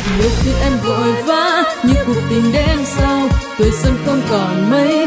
Nhiều khi em vội vã như cuộc tình đen sau, tuổi xuân không còn mấy,